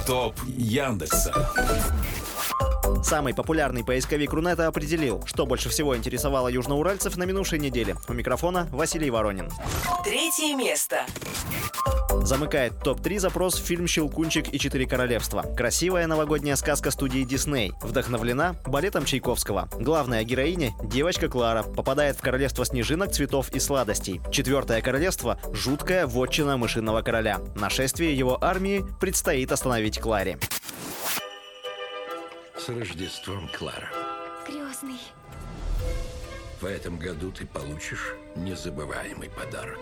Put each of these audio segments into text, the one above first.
Топ Яндекса. Самый популярный поисковик Рунета определил, что больше всего интересовало южноуральцев на минувшей неделе. У микрофона Василий Воронин. Третье место. Замыкает топ-3 запрос фильм «Щелкунчик и четыре королевства». Красивая новогодняя сказка студии Дисней. Вдохновлена балетом Чайковского. Главная героиня, девочка Клара, попадает в королевство снежинок, цветов и сладостей. Четвертое королевство – жуткая вотчина мышиного короля. Нашествие его армии предстоит остановить Кларе. С Рождеством, Клара. Крестный. В этом году ты получишь незабываемый подарок.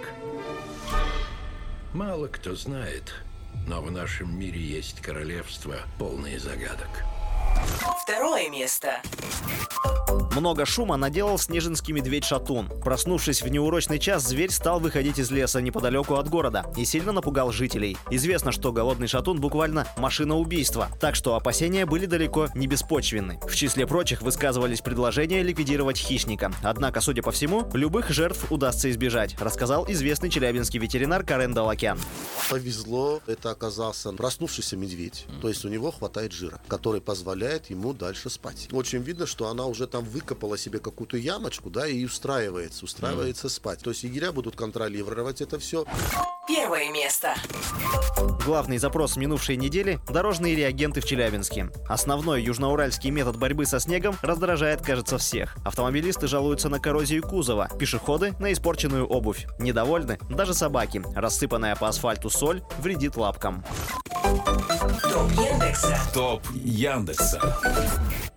Мало кто знает, но в нашем мире есть королевство, полное загадок. Второе место. Много шума наделал снежинский медведь-шатун. Проснувшись в неурочный час, зверь стал выходить из леса неподалеку от города и сильно напугал жителей. Известно, что голодный шатун буквально машина убийства, так что опасения были далеко не беспочвенны. В числе прочих высказывались предложения ликвидировать хищника. Однако, судя по всему, любых жертв удастся избежать, рассказал известный челябинский ветеринар Карен Далакян. Повезло, это оказался проснувшийся медведь. То есть у него хватает жира, который позволяет ему дальше спать. Очень видно, что она уже там выкопала себе какую-то ямочку, да, и устраивается спать. То есть егеря будут контролировать это все. Первое место. Главный запрос минувшей недели – дорожные реагенты в Челябинске. Основной южноуральский метод борьбы со снегом раздражает, кажется, всех. Автомобилисты жалуются на коррозию кузова, пешеходы – на испорченную обувь. Недовольны даже собаки. Рассыпанная по асфальту соль вредит лапкам. Топ Яндекса. Топ Яндекса.